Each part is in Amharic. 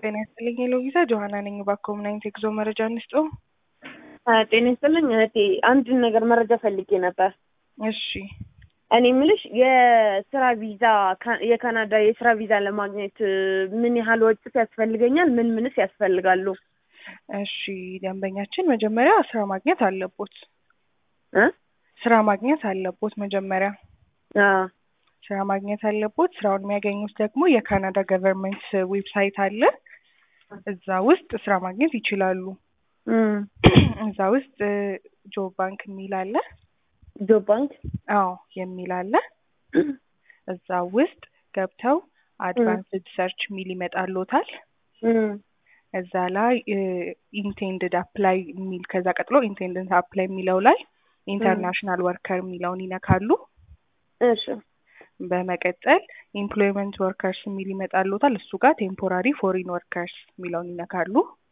ጤና ይስጥልኝ ሎጊዛ ጆሃና ነኝ። ባኮምናይት ኤግዞ መረጃ እንስጦ። ጤና ይስጥልኝ እህቴ፣ አንድ ነገር መረጃ ፈልጌ ነበር። እሺ እኔ የምልሽ የስራ ቪዛ የካናዳ የስራ ቪዛ ለማግኘት ምን ያህል ወጪ ያስፈልገኛል? ምንስ ያስፈልጋሉ? እሺ ደንበኛችን መጀመሪያ ስራ ማግኘት አለቦት። ስራ ማግኘት አለቦት መጀመሪያ። ስራ ማግኘት አለቦት። ስራውን የሚያገኙት ደግሞ የካናዳ ገቨርንመንት ዌብሳይት አለ። እዛ ውስጥ ስራ ማግኘት ይችላሉ። እዛ ውስጥ ጆብ ባንክ የሚል አለ። ጆብ ባንክ? አዎ የሚል አለ። እዛ ውስጥ ገብተው አድቫንስድ ሰርች የሚል ይመጣልዎታል። እዛ ላይ ኢንቴንድድ አፕላይ የሚል፣ ከዛ ቀጥሎ ኢንቴንድድ አፕላይ የሚለው ላይ ኢንተርናሽናል ወርከር የሚለውን ይነካሉ። እሺ። በመቀጠል ኤምፕሎይመንት ወርከርስ የሚል ይመጣልዎታል። እሱ ጋር ቴምፖራሪ ፎሪን ወርከርስ የሚለውን ይነካሉ።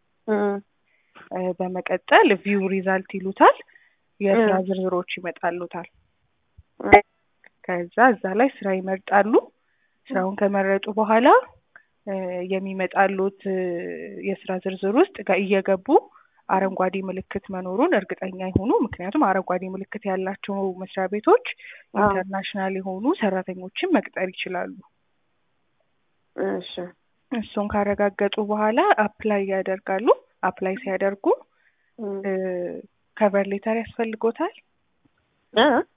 በመቀጠል ቪው ሪዛልት ይሉታል። የስራ ዝርዝሮች ይመጣልዎታል። ከዛ እዛ ላይ ስራ ይመርጣሉ። ስራውን ከመረጡ በኋላ የሚመጣሉት የስራ ዝርዝር ውስጥ እየገቡ አረንጓዴ ምልክት መኖሩን እርግጠኛ ይሁኑ። ምክንያቱም አረንጓዴ ምልክት ያላቸው መስሪያ ቤቶች ኢንተርናሽናል የሆኑ ሰራተኞችን መቅጠር ይችላሉ። እሺ። እሱን ካረጋገጡ በኋላ አፕላይ ያደርጋሉ። አፕላይ ሲያደርጉ ከቨር ሌተር ያስፈልጎታል።